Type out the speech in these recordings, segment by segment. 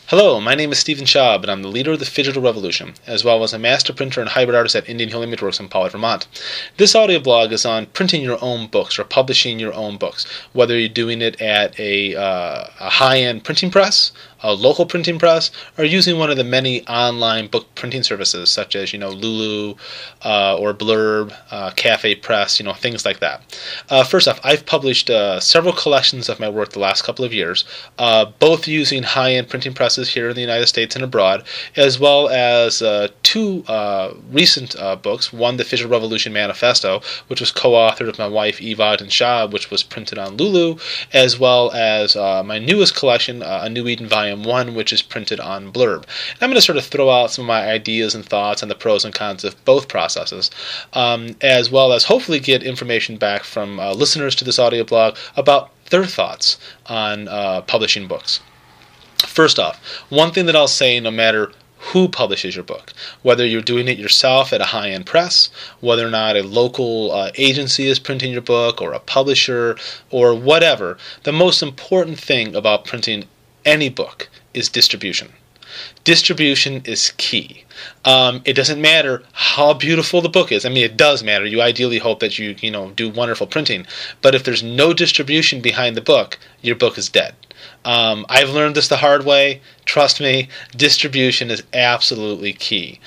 Hello, my name is Stephen Schaub, and I'm the leader of the Phygital Revolution, as well as a master printer and hybrid artist at Indian Hill Imageworks in Pollard, Vermont. This audio blog is on printing your own books or publishing your own books, whether you're doing it at a high-end printing press, a local printing press, or using one of the many online book printing services such as Lulu or Blurb, Cafe Press, things like that. First off, I've published several collections of my work the last couple of years, both using high-end printing presses here in the United States and abroad, as well as two recent books. One, the Phygital Revolution Manifesto, which was co-authored with my wife Eve Ogden Schaub, which was printed on Lulu, as well as my newest collection, A New Eden Volume 1, which is printed on Blurb. And I'm going to sort of throw out some of my ideas and thoughts on the pros and cons of both processes, as well as hopefully get information back from listeners to this audio blog about their thoughts on publishing books. First off, one thing that I'll say, no matter who publishes your book, whether you're doing it yourself at a high-end press, whether or not a local agency is printing your book, or a publisher, or whatever, the most important thing about printing any book is distribution. Distribution is key. It doesn't matter how beautiful the book is. I mean, it does matter. You ideally hope that you do wonderful printing. But if there's no distribution behind the book, your book is dead. I've learned this the hard way. Trust me, distribution is absolutely key.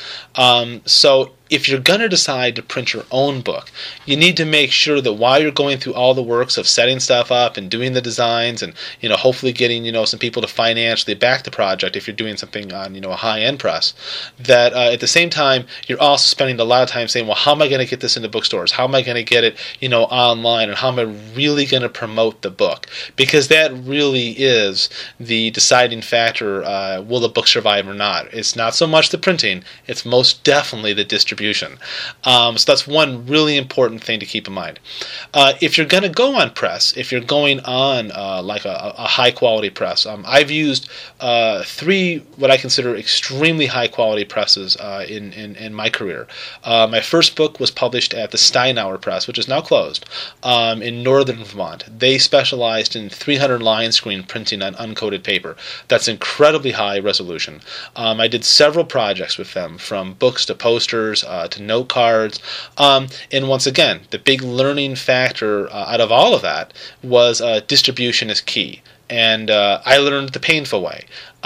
So if you're going to decide to print your own book, you need to make sure that while you're going through all the works of setting stuff up and doing the designs and hopefully getting some people to financially back the project if you're doing something on a high-end press, that at the same time you're also spending a lot of time saying, well, how am I going to get this into bookstores? How am I going to get it online? And how am I really going to promote the book? Because that really is the deciding factor. Will the book survive or not? It's not so much the printing, it's most definitely the distribution. So that's one really important thing to keep in mind. If you're going to go on press, if you're going on like a high quality press, I've used three what I consider extremely high quality presses in my career. My first book was published at the Steinauer Press, which is now closed, in northern Vermont. They specialized in 300 line screen printing on uncoated paper. That's incredibly high resolution. I did several projects with them, from books to posters to note cards. And once again, the big learning factor out of all of that was distribution is key. And I learned the painful way.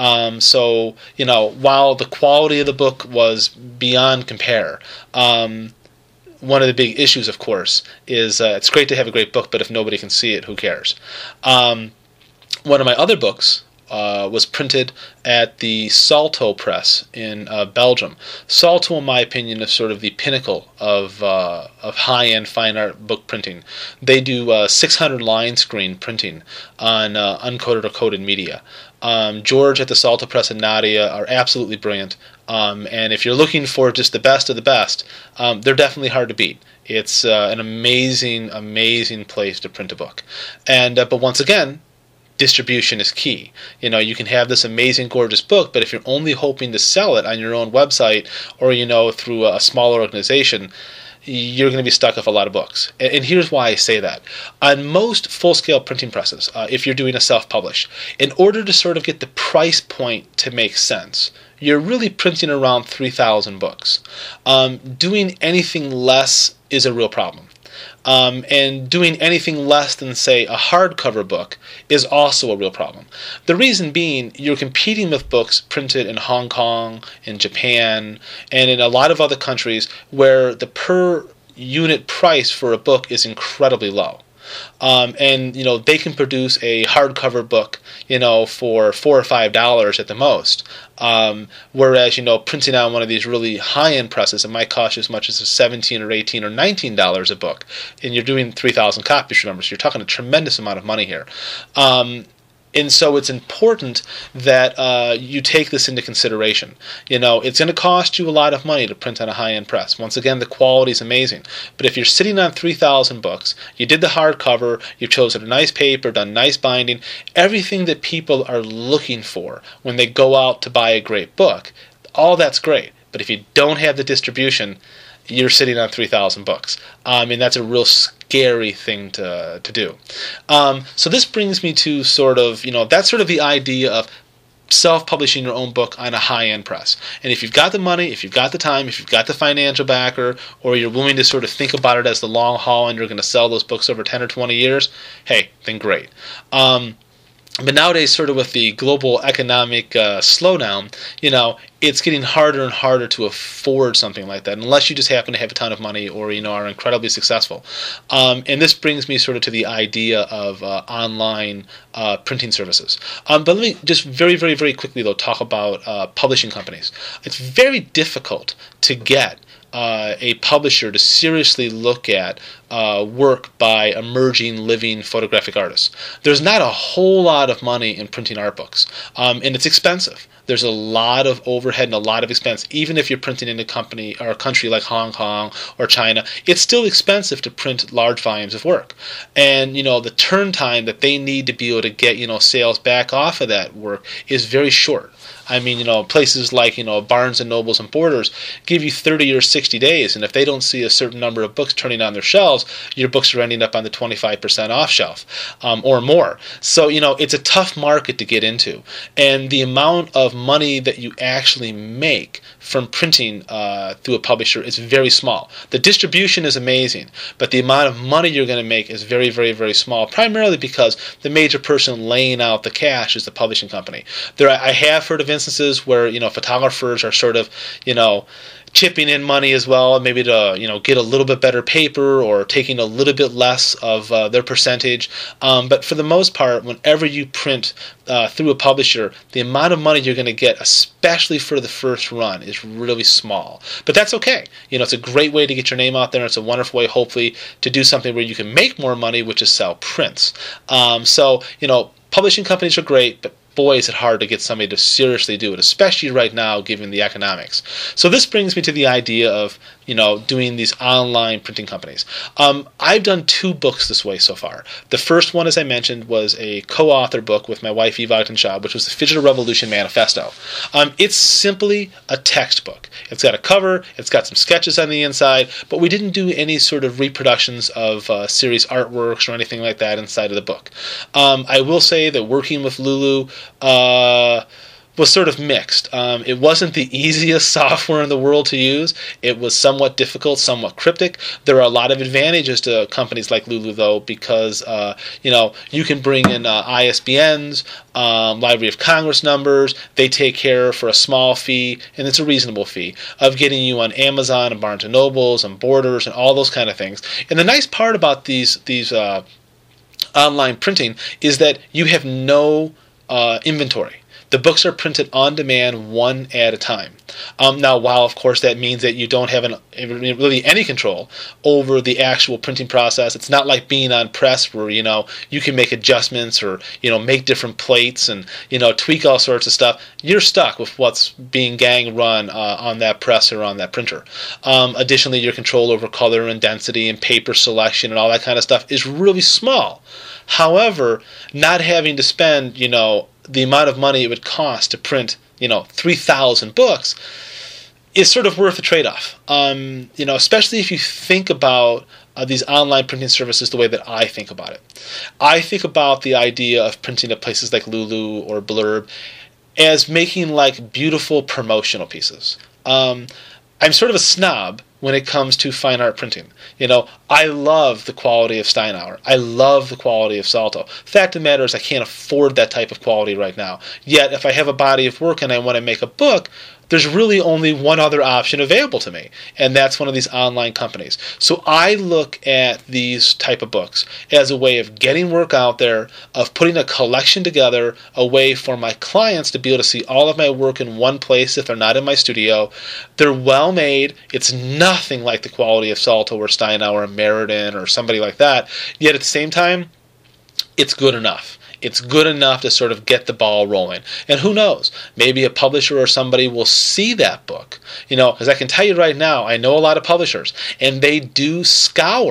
So, while the quality of the book was beyond compare, one of the big issues, of course, is it's great to have a great book, but if nobody can see it, who cares? One of my other books was printed at the Salto Press in Belgium. Salto, in my opinion, is sort of the pinnacle of high-end fine art book printing. They do 600 line screen printing on uncoated or coated media. George at the Salto Press and Nadia are absolutely brilliant. And if you're looking for just the best of the best, they're definitely hard to beat. It's an amazing, amazing place to print a book. And but once again, distribution is key. You can have this amazing, gorgeous book, but if you're only hoping to sell it on your own website or through a smaller organization, you're going to be stuck with a lot of books. And here's why I say that. On most full-scale printing presses, if you're doing a self-publish, in order to sort of get the price point to make sense, you're really printing around 3,000 books. Doing anything less is a real problem. And doing anything less than, say, a hardcover book is also a real problem. The reason being, you're competing with books printed in Hong Kong, in Japan, and in a lot of other countries where the per unit price for a book is incredibly low. And they can produce a hardcover book for $4 or $5 at the most, whereas printing on one of these really high-end presses, it might cost you as much as $17 or $18 or $19 a book, and you're doing 3,000 copies, remember, so you're talking a tremendous amount of money here. And so it's important that you take this into consideration. It's going to cost you a lot of money to print on a high-end press. Once again, the quality is amazing. But if you're sitting on 3,000 books, you did the hardcover, you've chosen a nice paper, done nice binding, everything that people are looking for when they go out to buy a great book, all that's great. But if you don't have the distribution, you're sitting on 3,000 books. And that's a real scary thing to do. So this brings me to sort of, that's sort of the idea of self-publishing your own book on a high-end press. And if you've got the money, if you've got the time, if you've got the financial backer, or you're willing to sort of think about it as the long haul and you're going to sell those books over 10 or 20 years, hey, then great. But nowadays, sort of with the global economic slowdown, it's getting harder and harder to afford something like that, unless you just happen to have a ton of money or, are incredibly successful. And this brings me sort of to the idea of online printing services. But let me just very, very, very quickly, though, talk about publishing companies. It's very difficult to get a publisher to seriously look at work by emerging living photographic artists. There's not a whole lot of money in printing art books, and it's expensive. There's a lot of overhead and a lot of expense. Even if you're printing in a company or a country like Hong Kong or China, it's still expensive to print large volumes of work. And the turn time that they need to be able to get sales back off of that work is very short. I mean, places like, Barnes and Nobles and Borders give you 30 or 60 days, and if they don't see a certain number of books turning on their shelves, your books are ending up on the 25% off shelf or more. So, it's a tough market to get into. And the amount of money that you actually make from printing through a publisher is very small. The distribution is amazing, but the amount of money you're going to make is very, very, very small, primarily because the major person laying out the cash is the publishing company. I have heard of instances where photographers are sort of chipping in money as well, maybe to get a little bit better paper or taking a little bit less of their percentage. But for the most part, whenever you print through a publisher, the amount of money you're going to get, especially for the first run, is really small. But that's okay. It's a great way to get your name out there. It's a wonderful way, hopefully, to do something where you can make more money, which is sell prints. So publishing companies are great, but boy, is it hard to get somebody to seriously do it, especially right now, given the economics. So this brings me to the idea of, doing these online printing companies. I've done 2 books this way so far. The first one, as I mentioned, was a co-author book with my wife, Eve Ogden-Schaub, which was the Digital Revolution Manifesto. It's simply a textbook. It's got a cover, it's got some sketches on the inside, but we didn't do any sort of reproductions of series artworks or anything like that inside of the book. I will say that working with Lulu was sort of mixed. It wasn't the easiest software in the world to use. It was somewhat difficult, somewhat cryptic. There are a lot of advantages to companies like Lulu, though, because you can bring in ISBNs, Library of Congress numbers. They take care for a small fee, and it's a reasonable fee, of getting you on Amazon and Barnes and Nobles and Borders and all those kind of things. And the nice part about these online printing is that you have no inventory. The books are printed on demand, one at a time. Now, while of course that means that you don't have really any control over the actual printing process, it's not like being on press where you can make adjustments or make different plates and tweak all sorts of stuff. You're stuck with what's being gang run on that press or on that printer. Additionally, your control over color and density and paper selection and all that kind of stuff is really small. However, not having to spend the amount of money it would cost to print 3,000 books is sort of worth the trade-off. Especially if you think about these online printing services the way that I think about it. I think about the idea of printing at places like Lulu or Blurb as making like beautiful promotional pieces. I'm sort of a snob when it comes to fine art printing. I love the quality of Steinauer. I love the quality of Salto. Fact of the matter is I can't afford that type of quality right now. Yet, if I have a body of work and I want to make a book, there's really only one other option available to me, and that's one of these online companies. So I look at these type of books as a way of getting work out there, of putting a collection together, a way for my clients to be able to see all of my work in one place if they're not in my studio. They're well made. It's nothing like the quality of Salto or Steinauer or Meriden or somebody like that. Yet at the same time, it's good enough. It's good enough to sort of get the ball rolling. And who knows, maybe a publisher or somebody will see that book. Because I can tell you right now, I know a lot of publishers, and they do scour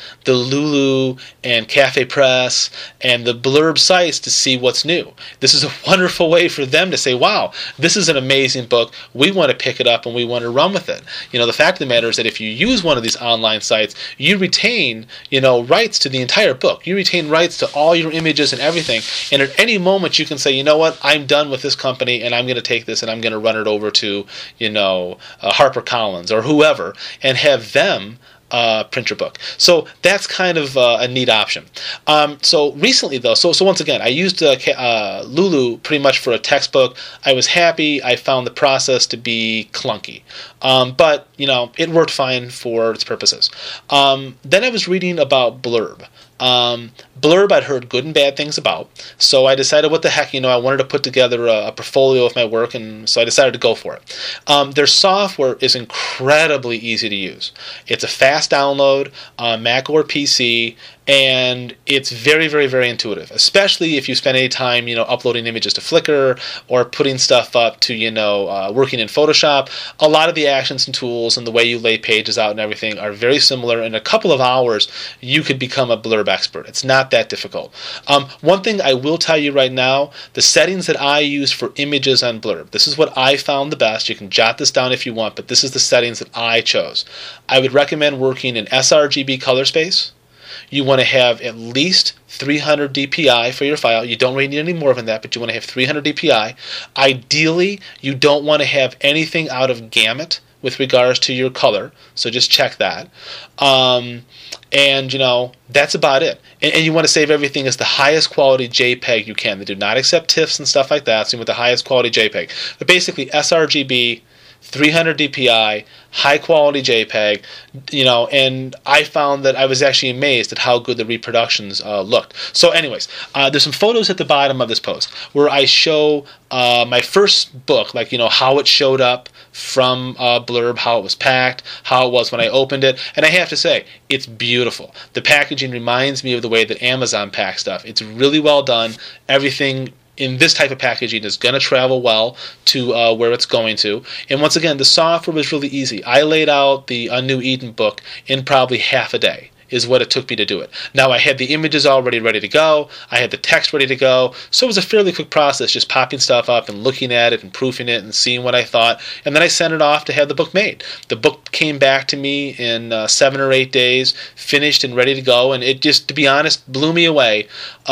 the Lulu and Cafe Press and the Blurb sites to see what's new. This is a wonderful way for them to say, wow, this is an amazing book. We want to pick it up and we want to run with it. The fact of the matter is that if you use one of these online sites, you retain, rights to the entire book. You retain rights to all your images and everything. And at any moment you can say, you know what, I'm done with this company and I'm going to take this and I'm going to run it over to, HarperCollins or whoever and have them print your book. So that's kind of a neat option. So recently, though, so once again, I used Lulu pretty much for a textbook. I was happy. I found the process to be clunky. But, it worked fine for its purposes. Then I was reading about Blurb. Blurb I'd heard good and bad things about, so I decided what the heck, I wanted to put together a portfolio of my work, and so I decided to go for it. Their software is incredibly easy to use. It's a fast download on Mac or PC, and it's very, very, very intuitive, especially if you spend any time, uploading images to Flickr or putting stuff up to, working in Photoshop. A lot of the actions and tools and the way you lay pages out and everything are very similar. In a couple of hours, you could become a Blurb expert. It's not that difficult. One thing I will tell you right now, the settings that I use for images on Blurb, this is what I found the best. You can jot this down if you want, but this is the settings that I chose. I would recommend working in sRGB color space. You want to have at least 300 dpi for your file. You don't really need any more than that, but you want to have 300 dpi. Ideally, you don't want to have anything out of gamut with regards to your color, so just check that. And, that's about it. And you want to save everything as the highest quality JPEG you can. They do not accept TIFFs and stuff like that, so you want the highest quality JPEG. But basically, sRGB, 300 dpi, high quality JPEG, and I found that I was actually amazed at how good the reproductions looked. So anyways, there's some photos at the bottom of this post where I show my first book, like, how it showed up from Blurb, how it was packed, how it was when I opened it, and I have to say, it's beautiful. The packaging reminds me of the way that Amazon packs stuff. It's really well done. Everything in this type of packaging is going to travel well to where it's going to. And once again, the software was really easy. I laid out the A New Eden book in probably half a day is what it took me to do it. Now, I had the images already ready to go. I had the text ready to go. So it was a fairly quick process, just popping stuff up and looking at it and proofing it and seeing what I thought. And then I sent it off to have the book made. The book came back to me in 7 or 8 days, finished and ready to go. And it just, to be honest, blew me away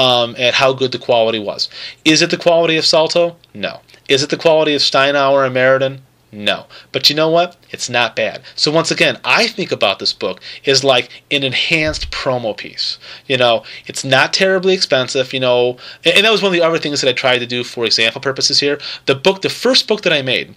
at how good the quality was. Is it the quality of Salto? No. Is it the quality of Steinauer and Meriden? No. But you know what? It's not bad. So once again, I think about this book as like an enhanced promo piece. It's not terribly expensive, and that was one of the other things that I tried to do for example purposes here. The first book that I made,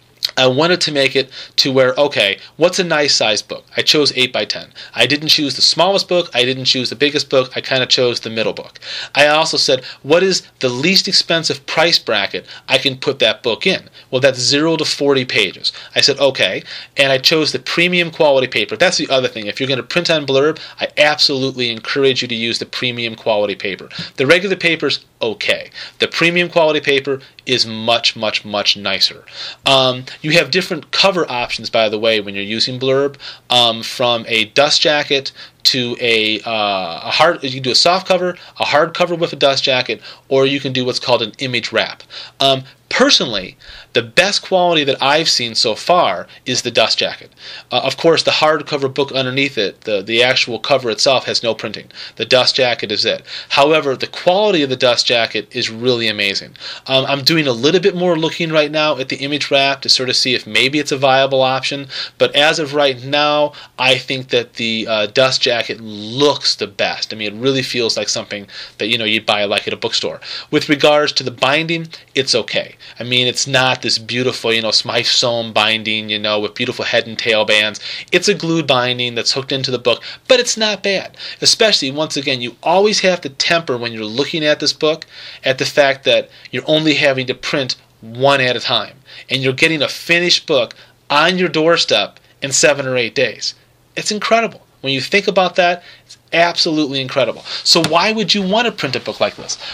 I wanted to make it to where, okay, what's a nice size book? I chose 8x10. I didn't choose the smallest book. I didn't choose the biggest book. I kind of chose the middle book. I also said, what is the least expensive price bracket I can put that book in? Well, that's 0 to 40 pages. I said, okay, and I chose the premium quality paper. That's the other thing. If you're going to print on Blurb, I absolutely encourage you to use the premium quality paper. The regular paper's okay. The premium quality paper is much, much, much nicer. You have different cover options, by the way, when you're using Blurb, from a dust jacket to a hard. You can do a soft cover, a hard cover with a dust jacket, or you can do what's called an image wrap. Personally, the best quality that I've seen so far is the dust jacket. Of course, the hardcover book underneath it, the actual cover itself, has no printing. The dust jacket is it. However, the quality of the dust jacket is really amazing. I'm doing a little bit more looking right now at the image wrap to sort of see if maybe it's a viable option. But as of right now, I think that the dust jacket looks the best. I mean, it really feels like something that you'd buy like at a bookstore. With regards to the binding, it's okay. I mean, it's not this beautiful, Smythe sewn binding, with beautiful head and tail bands. It's a glued binding that's hooked into the book, but it's not bad. Especially, once again, you always have to temper when you're looking at this book at the fact that you're only having to print one at a time. And you're getting a finished book on your doorstep in 7 or 8 days. It's incredible. When you think about that, it's absolutely incredible. So why would you want to print a book like this? Well,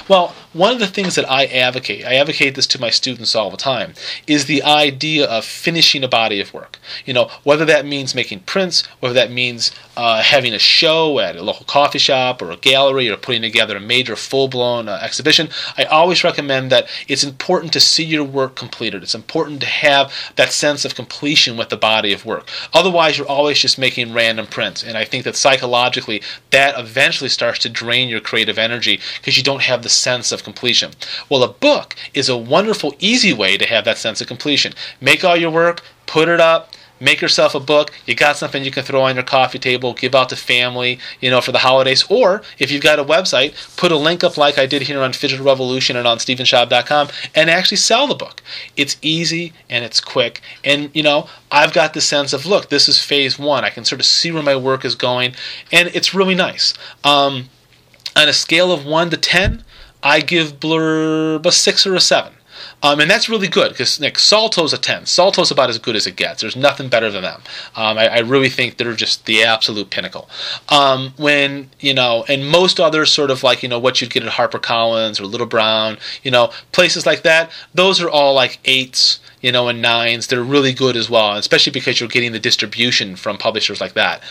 one of the things that I advocate this to my students all the time, is the idea of finishing a body of work. Whether that means making prints, whether that means having a show at a local coffee shop or a gallery, or putting together a major full-blown exhibition, I always recommend that it's important to see your work completed. It's important to have that sense of completion with the body of work. Otherwise, you're always just making random prints, and I think that psychologically that eventually starts to drain your creative energy because you don't have the sense of completion. Well, a book is a wonderful, easy way to have that sense of completion. Make all your work, put it up, make yourself a book. You got something you can throw on your coffee table, give out to family, for the holidays. Or if you've got a website, put a link up like I did here on Phygital Revolution and on StephenSchaub.com and actually sell the book. It's easy and it's quick. And, I've got the sense of, look, this is phase one. I can sort of see where my work is going, and it's really nice. On a scale of 1 to 10, I give Blurb a 6 or a 7. And that's really good, because Salto's a 10. Salto's about as good as it gets. There's nothing better than them. I really think they're just the absolute pinnacle. And most others, sort of like, what you'd get at HarperCollins or Little Brown, places like that, those are all like 8s, and 9s. They're really good as well, especially because you're getting the distribution from publishers like that.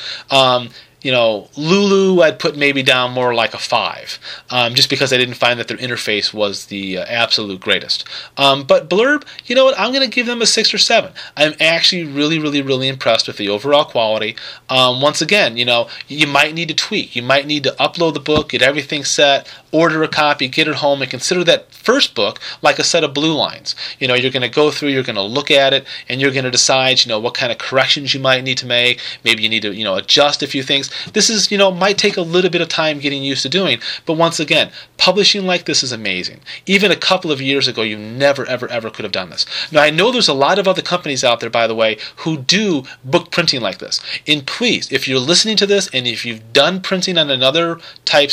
Lulu, I'd put maybe down more like a 5, just because I didn't find that their interface was the absolute greatest. But Blurb, you know what? I'm going to give them a 6 or 7. I'm actually really, really, really impressed with the overall quality. Once again, you might need to tweak. You might need to upload the book, get everything set, order a copy, get it home, and consider that first book like a set of blue lines. You're going to go through, you're going to look at it, and you're going to decide, what kind of corrections you might need to make. Maybe you need to, adjust a few things. This is, might take a little bit of time getting used to doing, but once again, publishing like this is amazing. Even a couple of years ago, you never, ever, ever could have done this. Now, I know there's a lot of other companies out there, by the way, who do book printing like this. And please, if you're listening to this, and if you've done printing on another type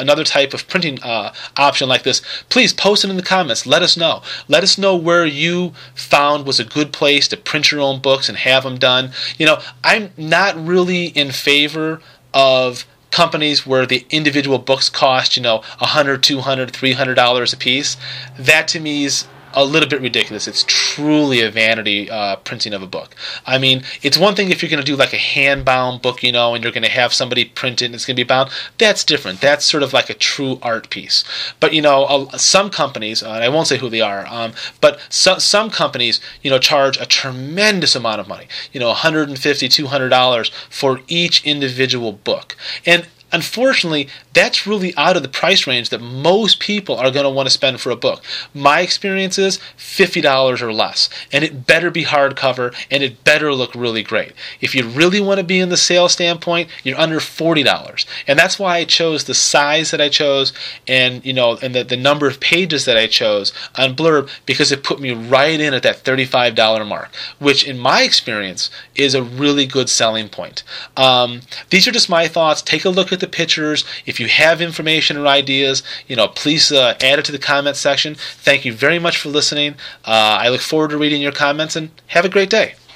of printing option like this, please post it in the comments. Let us know. Let us know where you found was a good place to print your own books and have them done. I'm not really in favor of companies where the individual books cost, $100, $200, $300 a piece. That to me is a little bit ridiculous. It's truly a vanity printing of a book. I mean, it's one thing if you're going to do like a hand-bound book, and you're going to have somebody print it and it's going to be bound. That's different. That's sort of like a true art piece. But, some companies, and I won't say who they are, but some companies, charge a tremendous amount of money, $150, $200 for each individual book. And unfortunately, that's really out of the price range that most people are going to want to spend for a book. My experience is $50 or less, and it better be hardcover, and it better look really great. If you really want to be in the sales standpoint, you're under $40, and that's why I chose the size that I chose, and and the number of pages that I chose on Blurb, because it put me right in at that $35 mark, which in my experience is a really good selling point. These are just my thoughts. Take a look at the pictures. If you have information or ideas, please add it to the comments section. Thank you very much for listening. I look forward to reading your comments, and have a great day.